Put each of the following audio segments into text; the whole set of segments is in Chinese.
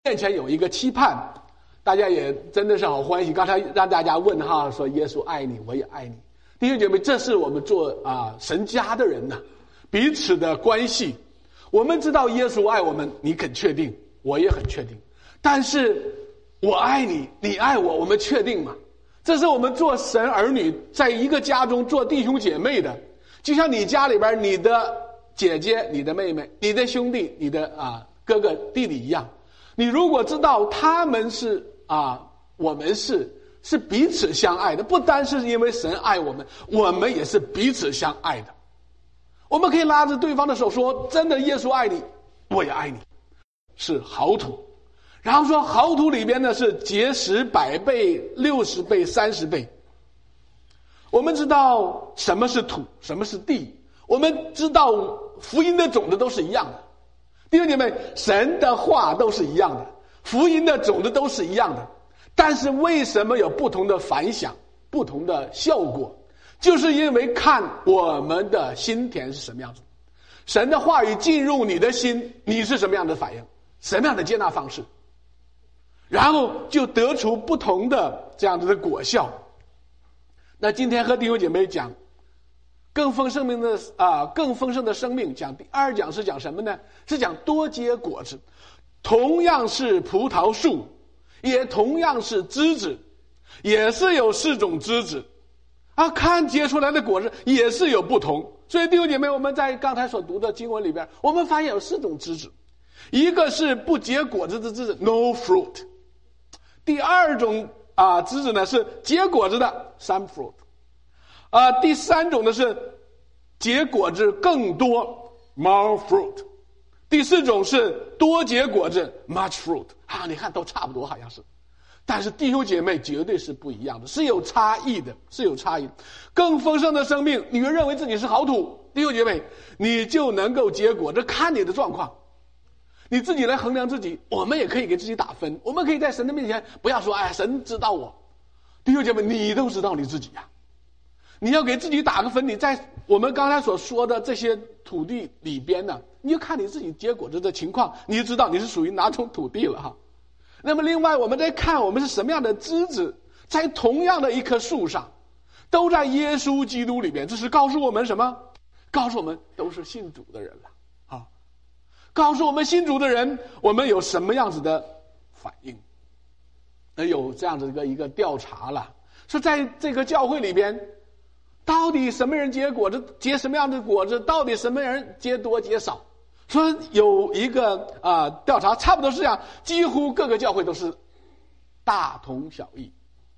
面前有一个期盼，大家也真的是好欢喜。刚才让大家问哈，说耶稣爱你，我也爱你。弟兄姐妹，这是我们做神家的人呢，彼此的关系。我们知道耶稣爱我们，你很确定，我也很确定。但是我爱你，你爱我，我们确定吗？这是我们做神儿女，在一个家中做弟兄姐妹的，就像你家里边你的姐姐、你的妹妹、你的兄弟、你的哥哥弟弟一样。你如果知道他们是我们是彼此相爱的，不单是因为神爱我们，我们也是彼此相爱的。我们可以拉着对方的手说，真的耶稣爱你，我也爱你，是好土。然后说好土里边呢是结实100倍、60倍、30倍。我们知道什么是土，什么是地，我们知道福音的种子都是一样的。弟兄姐妹，神的话都是一样的，福音的种子都是一样的，但是为什么有不同的反响，不同的效果？就是因为看我们的心田是什么样子。神的话语进入你的心，你是什么样的反应，什么样的接纳方式，然后就得出不同的这样子的果效。那今天和弟兄姐妹讲更丰盛的生命，讲第2讲是讲什么呢？是讲多结果子。同样是葡萄树，也同样是枝子，也是有4种枝子看结出来的果子也是有不同。所以弟兄姐妹，我们在刚才所读的经文里边，我们发现有4种枝子。一个是不结果子的枝子 no fruit， 第2种枝子呢是结果子的 some fruit，第3种呢是结果子更多 more fruit， 第4种是多结果子 much fruit。你看都差不多好像是，但是弟兄姐妹绝对是不一样的，是有差异的，是有差异的。更丰盛的生命，你认为自己是好土，弟兄姐妹，你就能够结果，这看你的状况，你自己来衡量自己。我们也可以给自己打分，我们可以在神的面前不要说神知道我，弟兄姐妹，你都知道你自己呀。你要给自己打个分，你在我们刚才所说的这些土地里边呢，你就看你自己结果子的情况，你就知道你是属于哪种土地了哈。那么另外我们再看我们是什么样的枝子，在同样的一棵树上，都在耶稣基督里边。这是告诉我们什么？告诉我们都是信主的人了告诉我们信主的人，我们有什么样子的反应？有这样子一个调查了，说在这个教会里边，到底什么人结果子，结什么样的果子，到底什么人结多结少。说有一个调查，差不多是这样，几乎各个教会都是大同小异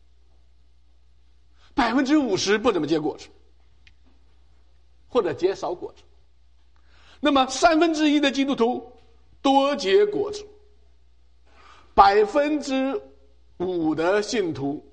，50%不怎么结果子，或者结少果子。那么1/3的基督徒多结果子，5%的信徒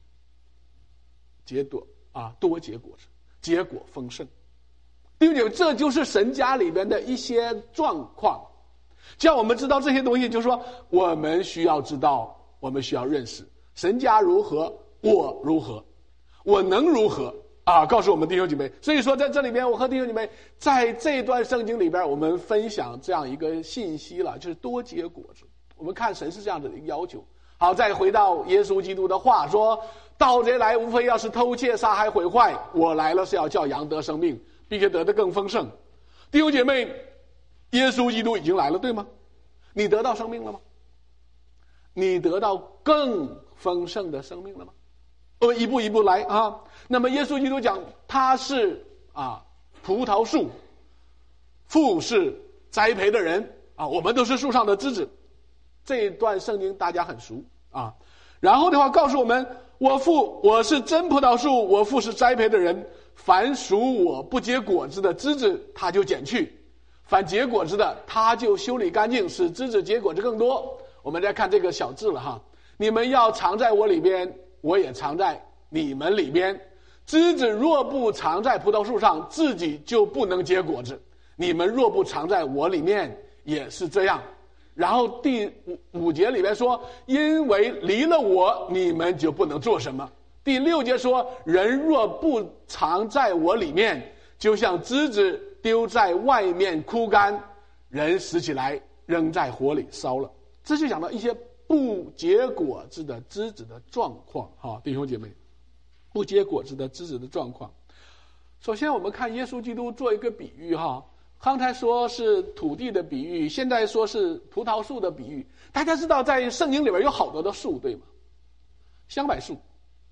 多结果子，结果丰盛。弟兄姐妹，这就是神家里边的一些状况。叫我们知道这些东西，就是说我们需要知道，我们需要认识神家如何，我如何，我能如何告诉我们弟兄姐妹。所以说在这里边，我和弟兄姐妹在这段圣经里边，我们分享这样一个信息了，就是多结果子。我们看神是这样的一个要求。好，再回到耶稣基督的话说，盗贼来无非要是偷窃杀害毁坏，我来了是要叫羊得生命，并且得的更丰盛。弟兄姐妹，耶稣基督已经来了，对吗？你得到生命了吗？你得到更丰盛的生命了吗？我们一步一步来那么耶稣基督讲，他是葡萄树，父是栽培的人我们都是树上的枝子。这一段圣经大家很熟然后的话告诉我们，我是真葡萄树，我父是栽培的人，凡属我不结果子的枝子他就剪去，凡结果子的他就修理干净，使枝子结果子更多。我们再看这个小字了你们要藏在我里边，我也藏在你们里边。枝子若不藏在葡萄树上，自己就不能结果子，你们若不藏在我里面也是这样。然后第5节里面说，因为离了我，你们就不能做什么。第6节说，人若不藏在我里面，就像枝子丢在外面枯干，人拾起来扔在火里烧了。 这就讲到一些不结果子的枝子的状况，弟兄姐妹，不结果子的枝子的状况。首先我们看耶稣基督做一个比喻，刚才说是土地的比喻，现在说是葡萄树的比喻。大家知道在圣经里边有好多的树，对吗？香柏树，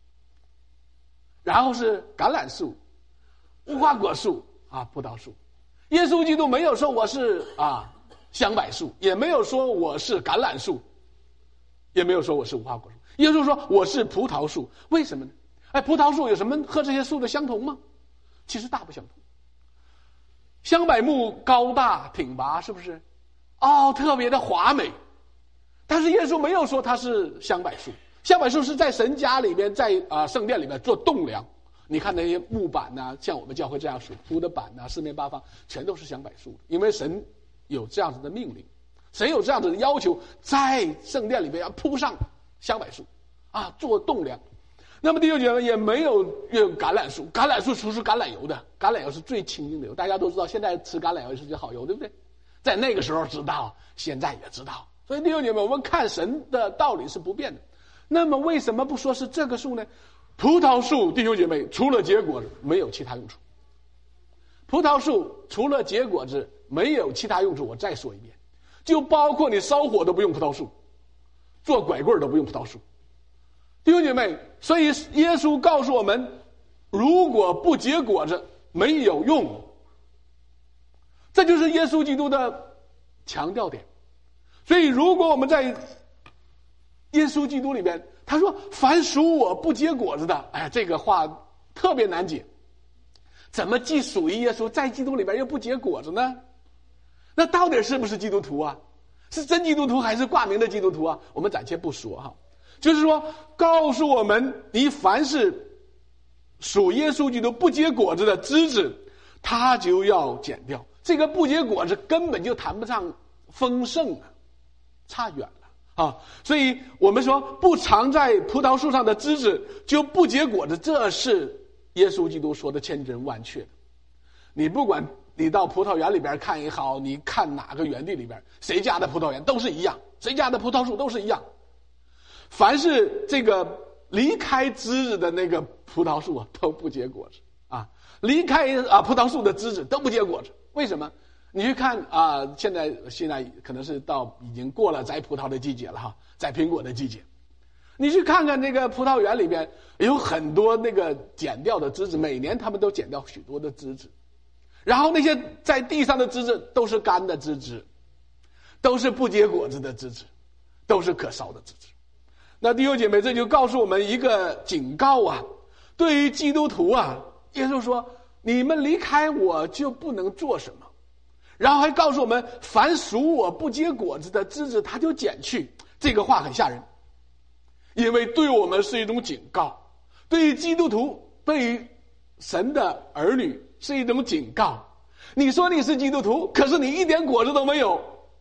然后是橄榄树、无花果树葡萄树。耶稣基督没有说我是香柏树，也没有说我是橄榄树，也没有说我是无花果树。耶稣说我是葡萄树，为什么呢？葡萄树有什么和这些树的相同吗？其实大不相同。香柏木高大挺拔，是不是？特别的华美。但是耶稣没有说它是香柏树，香柏树是在神家里面，在圣殿里面做栋梁。你看那些木板像我们教会这样水铺的板四面八方全都是香柏树，因为神有这样子的命令，神有这样子的要求，在圣殿里面要铺上香柏树做栋梁。那么弟兄姐妹，也没有用橄榄树，橄榄树出橄榄油的，橄榄油是最清净的油，大家都知道，现在吃橄榄油是最好油，对不对？在那个时候知道，现在也知道。所以弟兄姐妹，我们看神的道理是不变的。那么为什么不说是这个树呢？葡萄树，弟兄姐妹，除了结果子没有其他用处。葡萄树除了结果子没有其他用处。我再说一遍，就包括你烧火都不用葡萄树，做拐棍都不用葡萄树。弟兄姐妹，所以耶稣告诉我们，如果不结果子没有用。这就是耶稣基督的强调点。所以如果我们在耶稣基督里边，他说凡属我不结果子的，这个话特别难解。怎么既属于耶稣，在基督里边又不结果子呢？那到底是不是基督徒是真基督徒还是挂名的基督徒我们暂且不说就是说告诉我们，你凡是属耶稣基督不结果子的枝子，他就要剪掉。这个不结果子根本就谈不上丰盛差远了所以我们说不常在葡萄树上的枝子就不结果子，这是耶稣基督说的千真万确的。你不管你到葡萄园里边看也好，你看哪个园地里边，谁家的葡萄园都是一样，谁家的葡萄树都是一样。凡是这个离开枝子的那个葡萄树都不结果子离开葡萄树的枝子都不结果子。为什么？你去看现在可能是已经过了摘葡萄的季节了摘苹果的季节。你去看看那个葡萄园里边有很多那个剪掉的枝子，每年他们都剪掉许多的枝子，然后那些在地上的枝子都是干的枝子，都是不结果子的枝子，都是可烧的枝子。那弟兄姐妹，这就告诉我们一个警告对于基督徒耶稣说你们离开我就不能做什么，然后还告诉我们凡属我不结果子的枝子他就剪去。这个话很吓人，因为对我们是一种警告，对于基督徒，对于神的儿女是一种警告。你说你是基督徒，可是你一点果子都没有，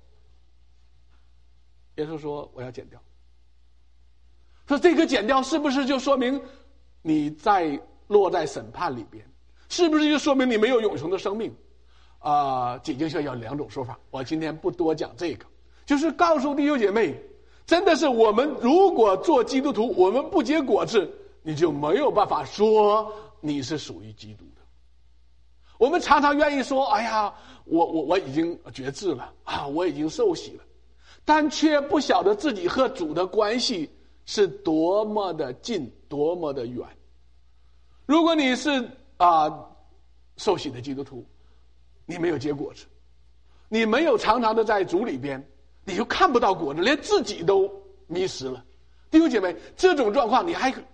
耶稣说我要剪掉。说这个剪掉是不是就说明你落在审判里边？是不是就说明你没有永恒的生命？解经学有两种说法，我今天不多讲这个，就是告诉弟兄姐妹，真的是我们如果做基督徒，我们不结果子，你就没有办法说你是属于基督的。我们常常愿意说，哎呀，我已经决志了我已经受洗了，但却不晓得自己和主的关系是多么的近，多么的远。如果你是受洗的基督徒，你没有结果子，你没有常常的在主里边，你就看不到果子，连自己都迷失了。弟兄姐妹，这种状况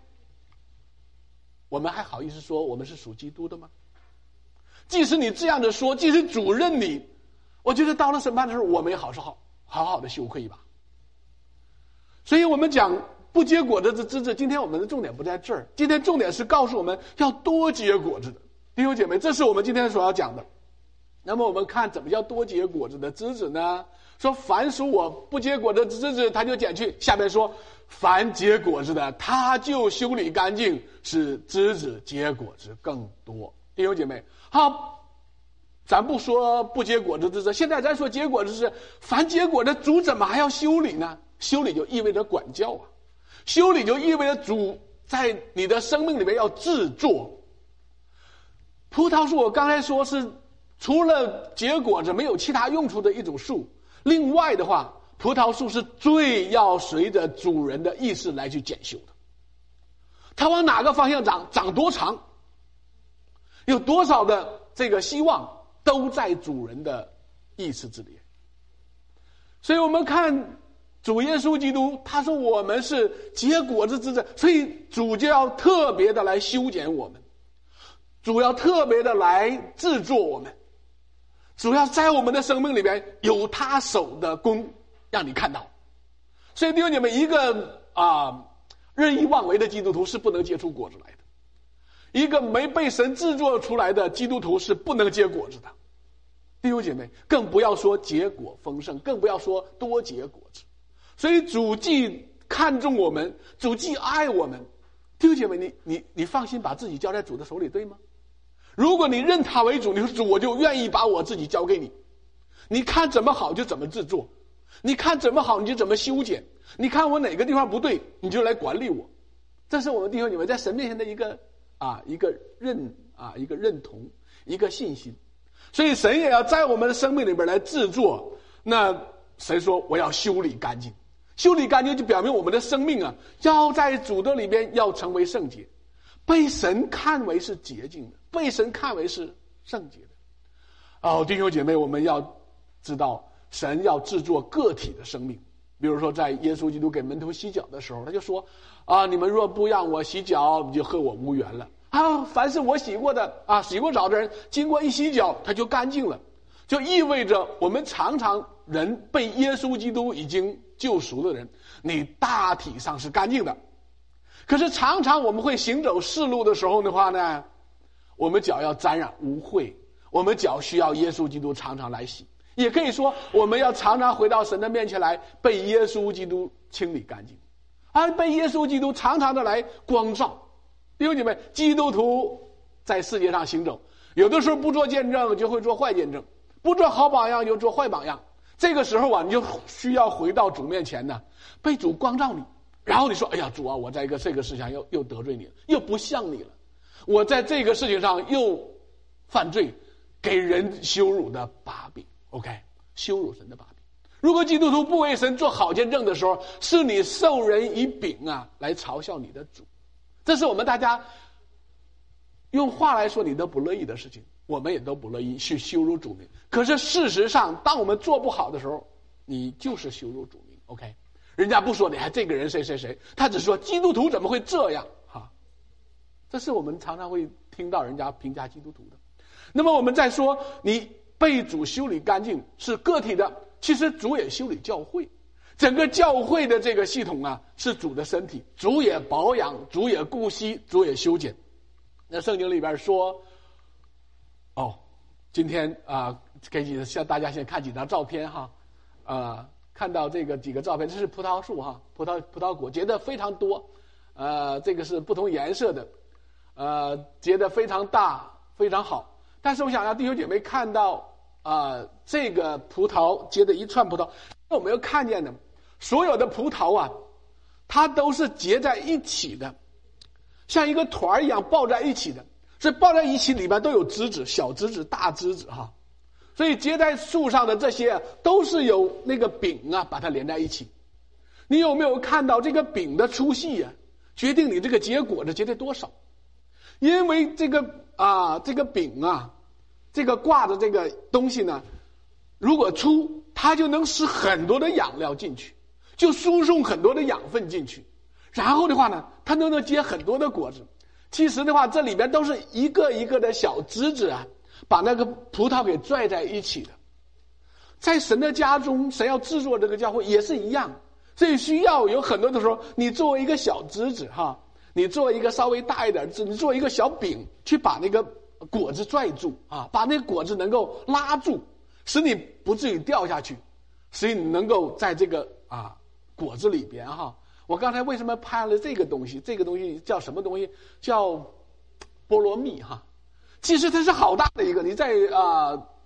我们还好意思说我们是属基督的吗？即使你这样的说，即使主认你，我觉得到了审判的时候，我们也好好的羞愧一把。所以我们讲不结果子的枝子，今天我们的重点不在这儿，今天重点是告诉我们要多结果子的。弟兄姐妹，这是我们今天所要讲的。那么我们看怎么叫多结果子的枝子呢？说凡属我不结果子的枝子他就剪去，下面说凡结果子的他就修理干净，使枝子结果子更多。弟兄姐妹，好， 咱不说不结果子之事，现在咱说结果子之事，凡结果的主怎么还要修理呢？修理就意味着管教啊，修理就意味着主在你的生命里面要制作。葡萄树我刚才说是除了结果子没有其他用处的一种树，另外的话，葡萄树是最要随着主人的意识来去检修的。它往哪个方向长，长多长，有多少的这个希望，都在主人的意识之列。所以我们看主耶稣基督，他说我们是结果子之子，所以主就要特别的来修剪我们，主要特别的来制作我们，主要在我们的生命里边有他手的功让你看到。所以弟兄姐妹，一个任意妄为的基督徒是不能结出果子来的，一个没被神制作出来的基督徒是不能结果子的。弟兄姐妹，更不要说结果丰盛，更不要说多结果子。所以主既看重我们，主既爱我们，弟兄姐妹，你放心把自己交在主的手里，对吗？如果你认他为主，你说主，我就愿意把我自己交给你，你看怎么好就怎么制作，你看怎么好你就怎么修剪，你看我哪个地方不对你就来管理我。这是我们弟兄姐妹在神面前的一个认同，一个信心。所以神也要在我们的生命里边来制作。那神说我要修理干净，修理干净就表明我们的生命要在主的里边要成为圣洁，被神看为是洁净的，被神看为是圣洁的。弟兄姐妹，我们要知道神要制作个体的生命。比如说在耶稣基督给门徒洗脚的时候，他就说你们若不让我洗脚，你就和我无缘了。凡是我洗过的洗过澡的人，经过一洗脚他就干净了，就意味着我们常常人被耶稣基督已经救赎的人，你大体上是干净的。可是常常我们会行走世路的时候的话呢，我们脚要沾染污秽，我们脚需要耶稣基督常常来洗。也可以说我们要常常回到神的面前来，被耶稣基督清理干净，被耶稣基督常常的来光照。弟兄姐妹，基督徒在世界上行走，有的时候不做见证就会做坏见证，不做好榜样就做坏榜样。这个时候你就需要回到主面前呢，被主光照你，然后你说，哎呀，主啊，我在这个事情上又得罪你了，又不像你了，我在这个事情上又犯罪，给人羞辱的把柄。OK， 羞辱神的把柄。如果基督徒不为神做好见证的时候，是你受人以柄来嘲笑你的主。这是我们大家用话来说你都不乐意的事情，我们也都不乐意去羞辱主名。可是事实上，当我们做不好的时候，你就是羞辱主名。OK， 人家不说你还这个人谁谁谁，他只说基督徒怎么会这样这是我们常常会听到人家评价基督徒的。那么我们再说，你被主修理干净是个体的，其实主也修理教会。整个教会的这个系统是主的身体，主也保养，主也顾惜，主也修剪。那圣经里边说，今天向大家先看几张照片看到这个几个照片，这是葡萄树葡萄果结得非常多，这个是不同颜色的，结得非常大，非常好。但是我想让弟兄姐妹看到这个葡萄结的一串葡萄，我们要看见的所有的葡萄它都是结在一起的，像一个团一样抱在一起的，所以抱在一起里边都有枝子，小枝子大枝子所以结在树上的这些都是有那个柄把它连在一起。你有没有看到这个柄的粗细决定你这个结果的结的多少？因为这个柄这个挂的这个东西呢，如果粗，它就能使很多的养料进去，就输送很多的养分进去，然后的话呢，它能结很多的果子。其实的话，这里边都是一个一个的小枝子把那个葡萄给拽在一起的。在神的家中，神要制作这个教会也是一样，所以需要有很多的时候，你作为一个小枝子你做一个稍微大一点枝，你做一个小柄，去把那个果子拽住把那个果子能够拉住，使你不至于掉下去，使你能够在这个果子里边我刚才为什么拍了这个东西？这个东西叫什么东西？叫菠萝蜜其实它是好大的一个，你在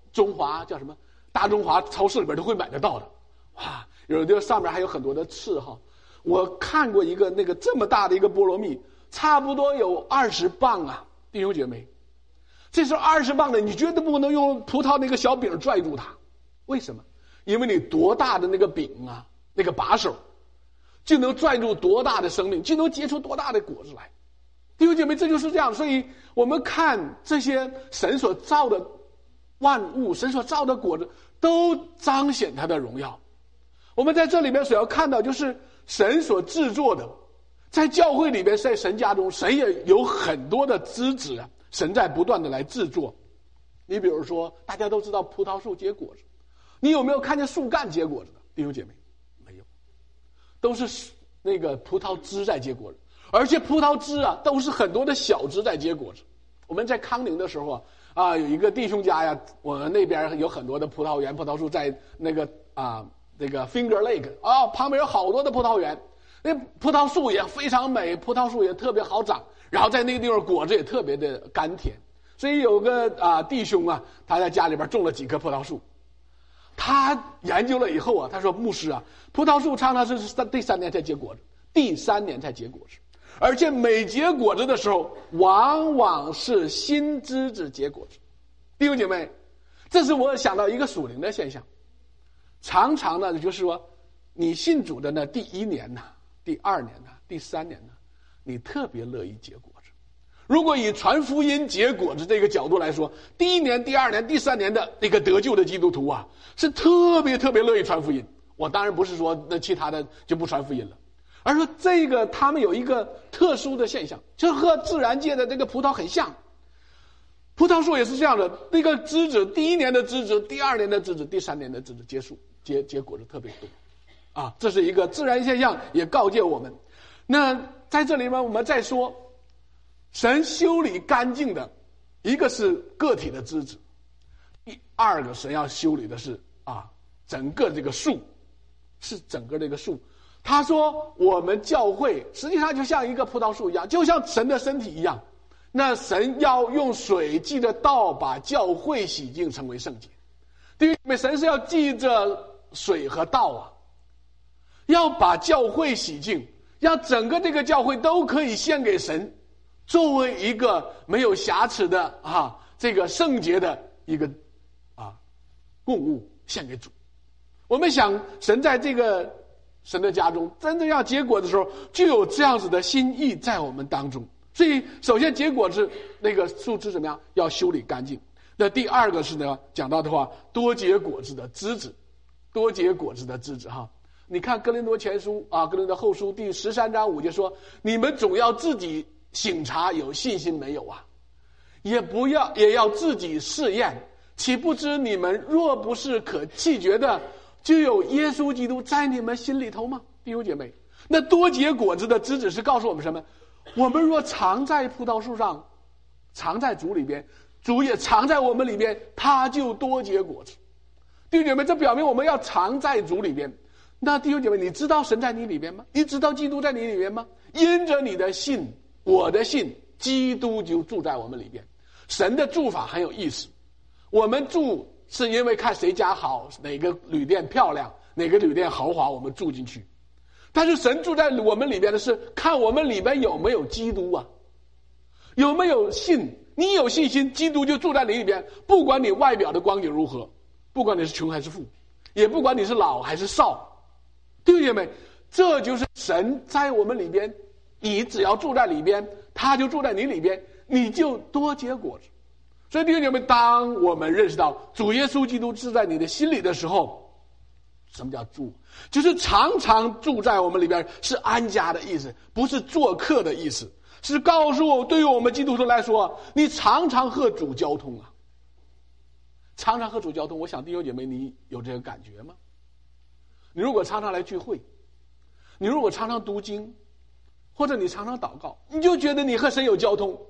中华叫什么大中华超市里边都会买得到的。哇，有的上面还有很多的刺哈。我看过一个那个这么大的一个菠萝蜜，差不多有20磅啊，弟兄姐妹，这是20磅的，你绝对不能用葡萄那个小柄拽住它，为什么？因为你多大的那个柄啊，那个把手，就能拽住多大的生命，就能结出多大的果子来。弟兄姐妹，这就是这样。所以我们看这些神所造的万物，神所造的果子，都彰显他的荣耀。我们在这里面所要看到，就是神所制作的，在教会里边，在神家中，神也有很多的枝子啊，神在不断的来制作。你比如说，大家都知道葡萄树结果子，你有没有看见树干结果子的？弟兄姐妹，没有，都是那个葡萄枝在结果子，而且葡萄枝啊，都是很多的小枝在结果子。我们在康宁的时候啊，有一个弟兄家呀，我们那边有很多的葡萄园、葡萄树，在那个那个 Finger Lake 旁边有好多的葡萄园，那葡萄树也非常美，葡萄树也特别好长，然后在那个地方果子也特别的甘甜。所以有个弟兄啊，他在家里边种了几棵葡萄树，他研究了以后啊，他说牧师啊，葡萄树常常是第3年才结果子，第3年才结果子，而且每结果子的时候，往往是新枝子结果子。弟兄姐妹，这是我想到一个属灵的现象。常常呢，就是说，你信主的呢，第1年呢，第2年呢，第3年呢，你特别乐意结果子。如果以传福音结果子这个角度来说，第1年、第2年、第3年的那个得救的基督徒啊，是特别特别乐意传福音。我当然不是说那其他的就不传福音了，而说这个他们有一个特殊的现象，就和自然界的这个葡萄很像。葡萄树也是这样的，那个枝子，第1年的枝子，第2年的枝子，第3年的枝子结果子特别多，这是一个自然现象，也告诫我们。那在这里面，我们再说，神修理干净的，一个是个体的枝子，第2个神要修理的是整个这个树，是整个这个树。他说，我们教会实际上就像一个葡萄树一样，就像神的身体一样。那神要用水记着道，把教会洗净，成为圣洁。对于神是要记着水和道要把教会洗净，让整个这个教会都可以献给神，作为一个没有瑕疵的这个圣洁的一个供物献给主。我们想，神在这个神的家中真正要结果的时候，就有这样子的心意在我们当中。所以首先结果是那个树枝怎么样，要修理干净。那第2个是呢，讲到的话，多结果子的枝子，多结果子的枝子你看哥林多前书哥林多后书第13章5节说，你们总要自己省察有信心没有也要自己试验，岂不知你们若不是可弃绝的，就有耶稣基督在你们心里头吗？弟兄姐妹，那多结果子的枝子是告诉我们什么？我们若常在葡萄树上，常在主里边，主也常在我们里边，他就多结果子。弟兄姐妹，这表明我们要常在主里边。那弟兄姐妹，你知道神在你里边吗？你知道基督在你里边吗？因着你的信，我的信，基督就住在我们里边。神的住法很有意思，我们住是因为看谁家好，哪个旅店漂亮，哪个旅店豪华，我们住进去。但是神住在我们里边的是看我们里边有没有基督有没有信。你有信心，基督就住在你里边，不管你外表的光景如何，不管你是穷还是富，也不管你是老还是少。弟兄姐妹，这就是神在我们里边，你只要住在里边，他就住在你里边，你就多结果子。所以弟兄姐妹，当我们认识到主耶稣基督住在你的心里的时候，什么叫住？就是常常住在我们里边，是安家的意思，不是做客的意思，是告诉对于我们基督徒来说，你常常和主交通常常和主交通。我想弟兄姐妹，你有这个感觉吗？你如果常常来聚会，你如果常常读经，或者你常常祷告，你就觉得你和神有交通，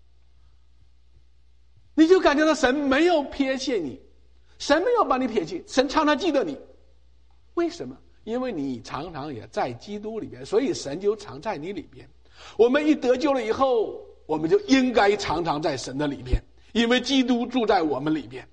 你就感觉到神没有撇弃你，神没有把你撇弃，神常常记得你。为什么？因为你常常也在基督里边，所以神就常在你里边。我们一得救了以后，我们就应该常常在神的里边，因为基督住在我们里边。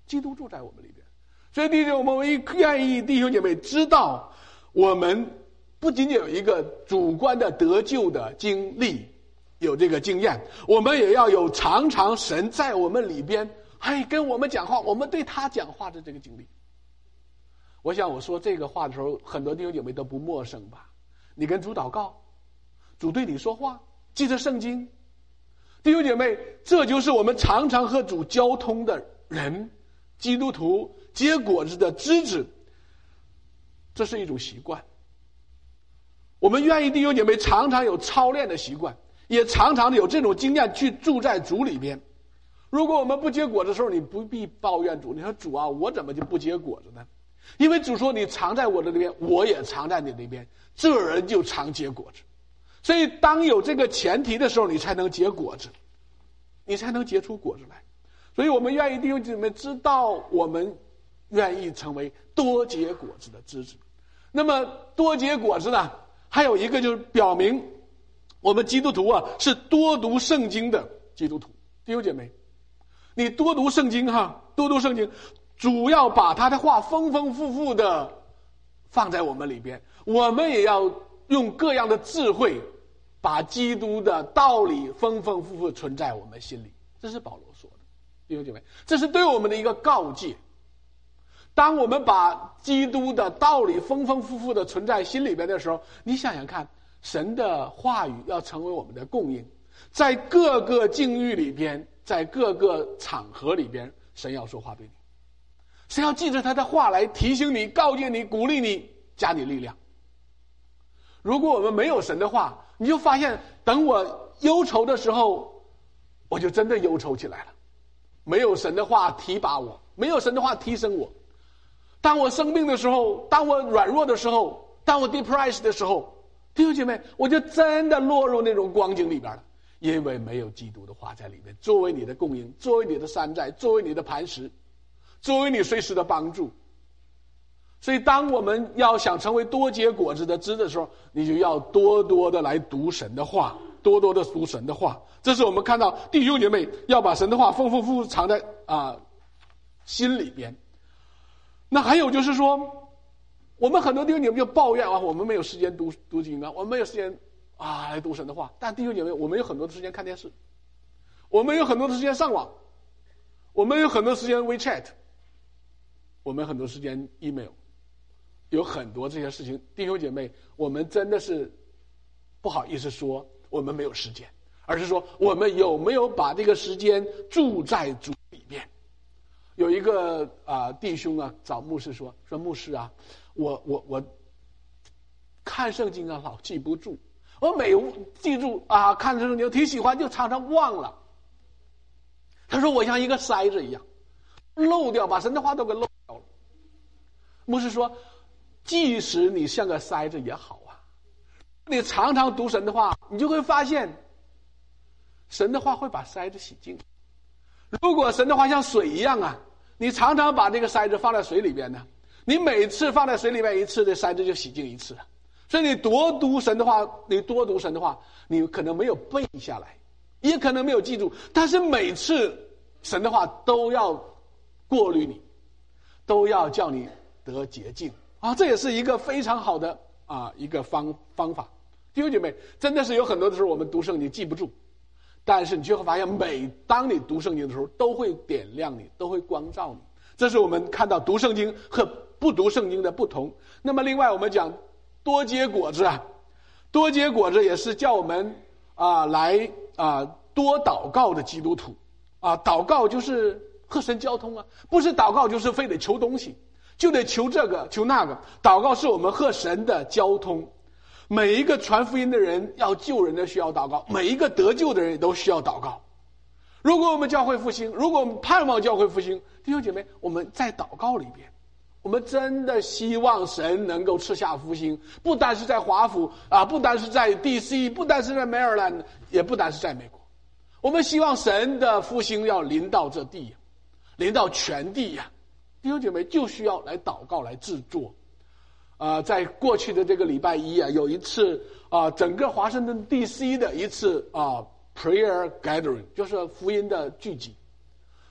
基督住在我们里边。所以弟兄，我们愿意弟兄姐妹知道，我们不仅仅有一个主观的得救的经历，有这个经验，我们也要有常常神在我们里边跟我们讲话，我们对他讲话的这个经历。我想我说这个话的时候，很多弟兄姐妹都不陌生吧？你跟主祷告，主对你说话，记着圣经。弟兄姐妹，这就是我们常常和主交通的人，基督徒结果子的枝子，这是一种习惯。我们愿意弟兄姐妹常常有操练的习惯，也常常有这种经验去住在主里边。如果我们不结果子的时候，你不必抱怨主，你说主啊，我怎么就不结果子呢？因为主说你常在我的里边，我也常在你里边，这人就常结果子。所以当有这个前提的时候，你才能结果子，你才能结出果子来。所以我们愿意弟兄姐妹知道，我们愿意成为多结果子的枝子。那么多结果子呢，还有一个就是表明我们基督徒是多读圣经的基督徒。弟兄姐妹，你多读圣经多读圣经，主要把他的话丰丰富富的放在我们里边，我们也要用各样的智慧把基督的道理丰丰富富存在我们心里。这是保罗说的，弟兄姐妹，这是对我们的一个告诫。当我们把基督的道理丰丰富富的存在心里边的时候，你想想看，神的话语要成为我们的供应，在各个境遇里边，在各个场合里边，神要说话对你，神要记着他的话来提醒你、告诫你、鼓励你、加你力量。如果我们没有神的话，你就发现等我忧愁的时候，我就真的忧愁起来了。没有神的话提拔我，没有神的话提升我。当我生病的时候，当我软弱的时候，当我 depressed 的时候，弟兄姐妹，我就真的落入那种光景里边了。因为没有基督的话在里面，作为你的供应，作为你的山寨，作为你的磐石，作为你随时的帮助。所以当我们要想成为多结果子的枝的时候，你就要多多的来读神的话，多多的读神的话。这是我们看到弟兄姐妹要把神的话丰丰富富藏在心里边。那还有就是说，我们很多弟兄姐妹就抱怨我们没有时间读经我们没有时间来读神的话。但弟兄姐妹，我们有很多的时间看电视，我们有很多的时间上网，我们有很多时间 WeChat， 我们很多时间 email， 有很多这些事情。弟兄姐妹，我们真的是不好意思说我们没有时间，而是说我们有没有把这个时间住在主里面。有一个弟兄找牧师说牧师我看圣经老记不住，我每记住看圣经挺喜欢，就常常忘了。他说我像一个筛子一样，漏掉，把神的话都给漏掉了。牧师说，即使你像个筛子也好你常常读神的话，你就会发现神的话会把筛子洗净。如果神的话像水一样你常常把这个筛子放在水里边呢，你每次放在水里面一次，这筛子就洗净一次了。所以你多读神的话，你可能没有背下来，也可能没有记住，但是每次神的话都要过滤你，都要叫你得洁净这也是一个非常好的一个方法。弟兄姐妹，真的是有很多的时候我们读圣经记不住，但是你就会发现每当你读圣经的时候都会点亮你，都会光照你。这是我们看到读圣经和不读圣经的不同。那么另外我们讲多结果子多结果子也是叫我们来多祷告的基督徒祷告就是和神交通不是祷告就是非得求东西，就得求这个求那个。祷告是我们和神的交通。每一个传福音的人要救人的需要祷告，每一个得救的人也都需要祷告。如果我们教会复兴，如果我们盼望教会复兴，弟兄姐妹，我们在祷告里边，我们真的希望神能够赐下复兴，不单是在华府不单是在 DC， 不单是在 Maryland， 也不单是在美国。我们希望神的复兴要临到这地临到全地弟兄姐妹就需要来祷告来制作。在过去的这个礼拜一有一次整个华盛顿 DC 的一次prayer gathering， 就是福音的聚集。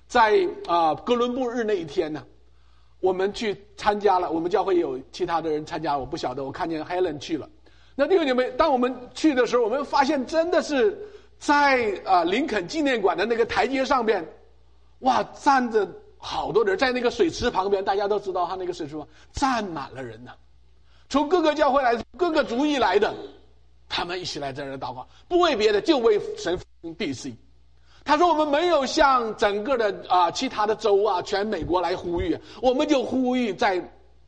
在哥伦布日那一天呢，我们去参加了，我们教会也有其他的人参加，我不晓得，我看见 Helen 去了。那弟兄姐妹，当我们去的时候，我们发现真的是在林肯纪念馆的那个台阶上边，哇，站着好多人，在那个水池旁边，大家都知道他那个水池旁站满了人呢，从各个教会来，各个族裔来的，他们一起来在这祷告，不为别的，就为神复兴 DC。他说我们没有向整个的其他的州全美国来呼吁，我们就呼吁在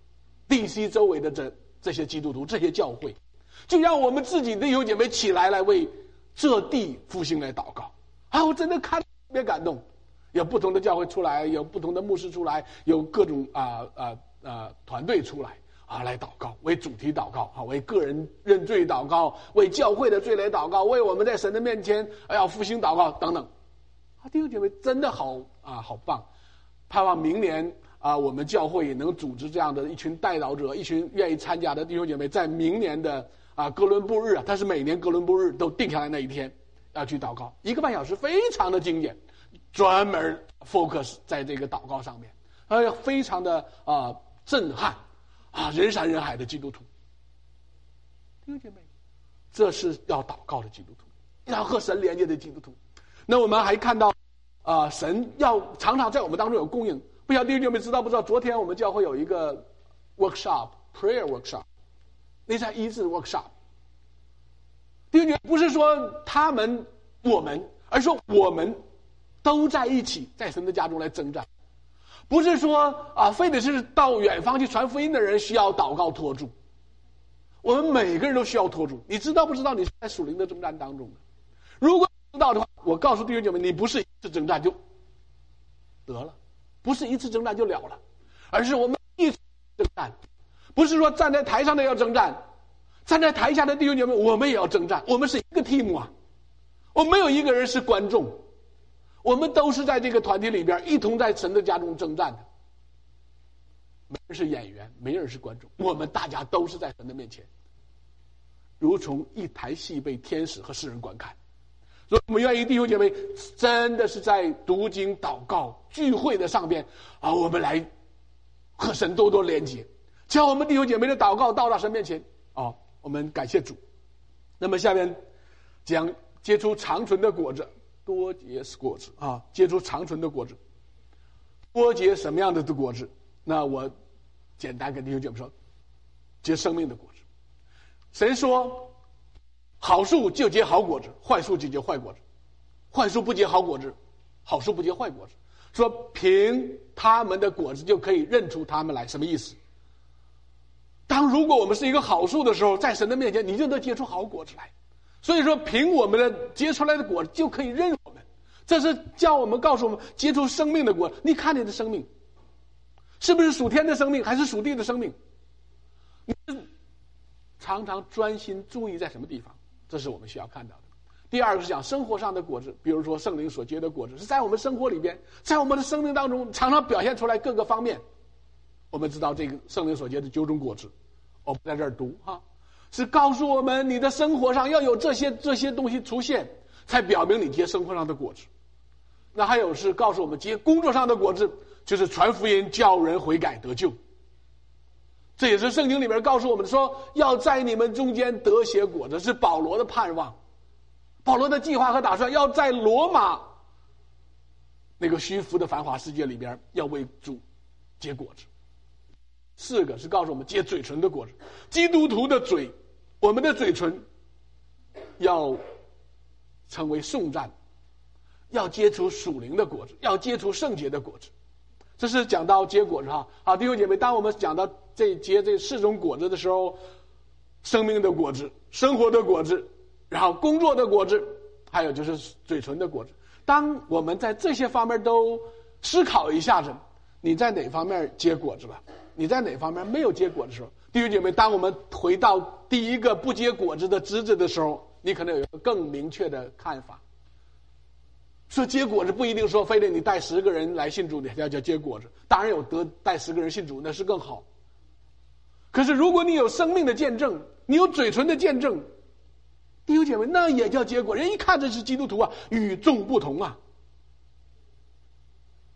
DC 周围的这些基督徒，这些教会，就让我们自己的弟兄姐妹起来为这地复兴来祷告。我真的看特别感动，有不同的教会出来，有不同的牧师出来，有各种团队出来来祷告，为主题祷告为个人认罪祷告，为教会的罪来祷告，为我们在神的面前要复兴祷告等等。弟兄姐妹真的好棒，盼望明年我们教会也能组织这样的一群代祷者，一群愿意参加的弟兄姐妹，在明年的哥伦布日它是每年哥伦布日都定下来那一天要去祷告，1个半小时，非常的精简，专门 focus 在这个祷告上面，非常的震撼人山人海的基督徒。弟兄姐妹，这是要祷告的基督徒，要和神连接的基督徒。那我们还看到神要常常在我们当中有供应。不晓得弟兄姐妹知道不知道，昨天我们教会有一个 workshop prayer workshop， 那是医治 workshop。 弟兄姐妹，不是说我们，而是说我们都在一起在神的家中来征战。不是说非得是到远方去传福音的人需要祷告托住，我们每个人都需要托住。你知道不知道你是在属灵的征战当中的？如果知道的话，我告诉弟兄姐妹，你不是一次征战就得了，不是一次征战就了了，而是我们一起征战。不是说站在台上的要征战，站在台下的弟兄姐妹我们也要征战，我们是一个 team 我们没有一个人是观众，我们都是在这个团体里边一同在神的家中征战的。没人是演员，没人是观众，我们大家都是在神的面前，如同一台戏被天使和世人观看。所以我们愿意弟兄姐妹真的是在读经祷告聚会的上边我们来和神多多连接，将我们弟兄姐妹的祷告到达神面前我们感谢主。那么下面讲结出长存的果子，多结果子结出长存的果子。多结什么样的果子？那我简单跟弟兄姐妹说，结生命的果子。神说好树就结好果子，坏树就结坏果子。坏树不结好果子，好树不结坏果子。说凭他们的果子就可以认出他们来，什么意思？如果我们是一个好树的时候，在神的面前你就能结出好果子来。所以说凭我们的结出来的果子就可以认我们，这是叫我们告诉我们结出生命的果子。你看你的生命是不是属天的生命还是属地的生命？你常常专心注意在什么地方，这是我们需要看到的。第二个是讲生活上的果子，比如说圣灵所结的果子，是在我们生活里边，在我们的生命当中常常表现出来各个方面。我们知道这个圣灵所结的9种果子，我不在这儿读是告诉我们你的生活上要有这些东西出现，才表明你结生活上的果子。那还有是告诉我们结工作上的果子，就是传福音叫人悔改得救。这也是圣经里面告诉我们说要在你们中间得些果子，是保罗的盼望，保罗的计划和打算，要在罗马那个虚浮的繁华世界里边要为主结果子。4个是告诉我们结嘴唇的果子，基督徒的嘴，我们的嘴唇要成为颂赞，要结出属灵的果子，要结出圣洁的果子。这是讲到结果子弟兄姐妹，当我们讲到这4种果子的时候，生命的果子，生活的果子，然后工作的果子，还有就是嘴唇的果子。当我们在这些方面都思考一下子，你在哪方面结果子了，你在哪方面没有结果的时候，弟兄姐妹，当我们回到第一个不结果子的枝子的时候，你可能有一个更明确的看法。说结果子不一定说非得你带10个人来信主你才叫结果子，当然有带10个人信主那是更好。可是如果你有生命的见证，你有嘴唇的见证，弟兄姐妹，那也叫结果。人一看这是基督徒与众不同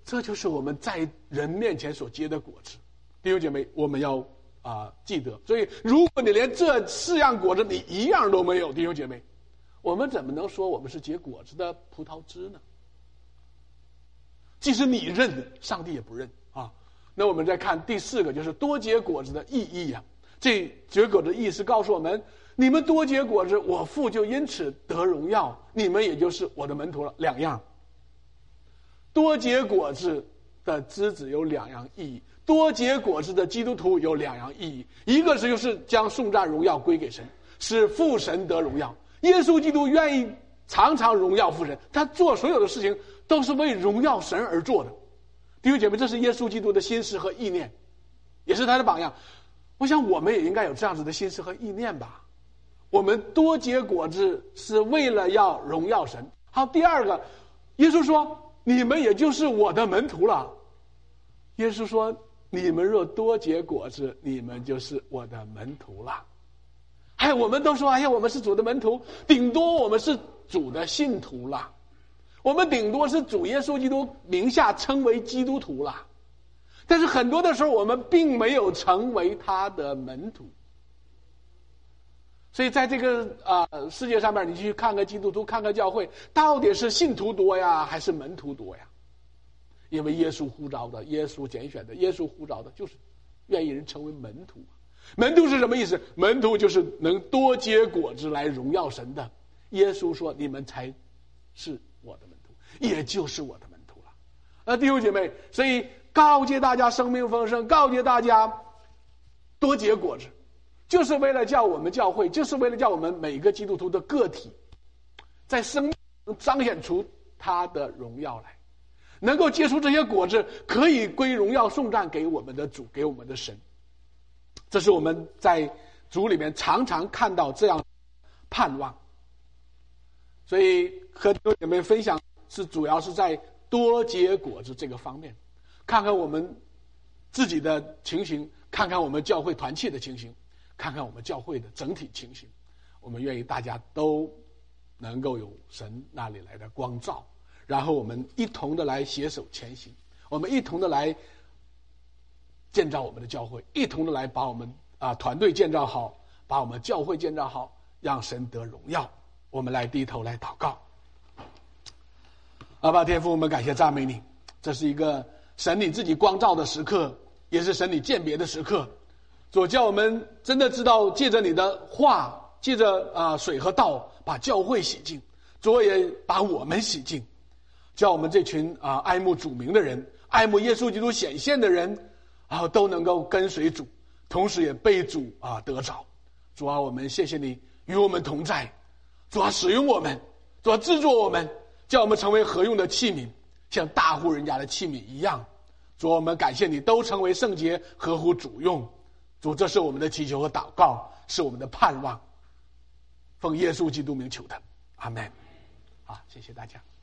这就是我们在人面前所结的果子。弟兄姐妹，我们要记得。所以如果你连这4样果子你一样都没有，弟兄姐妹，我们怎么能说我们是结果子的葡萄枝呢？即使你认，上帝也不认啊。那我们再看第4个，就是多结果子的意义啊。这结果的意思告诉我们，你们多结果子，我父就因此得荣耀，你们也就是我的门徒了。2样，多结果子的枝子有2样意义，多结果子的基督徒有2样意义。一个是就是将颂赞荣耀归给神，使父神得荣耀。耶稣基督愿意常常荣耀父神，他做所有的事情都是为荣耀神而做的。弟兄姐妹，这是耶稣基督的心思和意念，也是他的榜样。我想我们也应该有这样子的心思和意念吧。我们多结果子是为了要荣耀神。好，第2个，耶稣说你们也就是我的门徒了。耶稣说你们若多结果子，你们就是我的门徒了。我们都说我们是主的门徒，顶多我们是主的信徒了，我们顶多是主耶稣基督名下称为基督徒了。但是很多的时候我们并没有成为他的门徒。所以在这个世界上面，你去看看基督徒，看看教会，到底是信徒多呀还是门徒多呀？因为耶稣呼召的，耶稣拣选的，耶稣呼召的就是愿意人成为门徒。门徒是什么意思？门徒就是能多结果子来荣耀神的。耶稣说你们才是我的门徒，也就是我的门徒了。弟兄姐妹，所以告诫大家生命丰盛，告诫大家多结果子，就是为了叫我们教会，就是为了叫我们每个基督徒的个体在生命中彰显出他的荣耀来，能够结出这些果子，可以归荣耀颂赞给我们的主，给我们的神。这是我们在主里面常常看到这样盼望。所以和弟兄姐妹分享是主要是在多结果子这个方面，看看我们自己的情形，看看我们教会团契的情形，看看我们教会的整体情形。我们愿意大家都能够有神那里来的光照，然后我们一同的来携手前行，我们一同的来建造我们的教会，一同的来把我们团队建造好，把我们教会建造好，让神得荣耀。我们来低头来祷告。阿爸天父，我们感谢赞美你，这是一个神你自己光照的时刻，也是神你鉴别的时刻。主，叫我们真的知道借着你的话，借着水和道把教会洗净，主也把我们洗净，叫我们这群爱慕主名的人，爱慕耶稣基督显现的人都能够跟随主，同时也被主得着。主啊，我们谢谢你与我们同在，主啊，使用我们，主啊，制作我们，叫我们成为合用的器皿，像大户人家的器皿一样。主啊，我们感谢你都成为圣洁，合乎主用。主，这是我们的祈求和祷告，是我们的盼望，奉耶稣基督名求的，阿们。好，谢谢大家。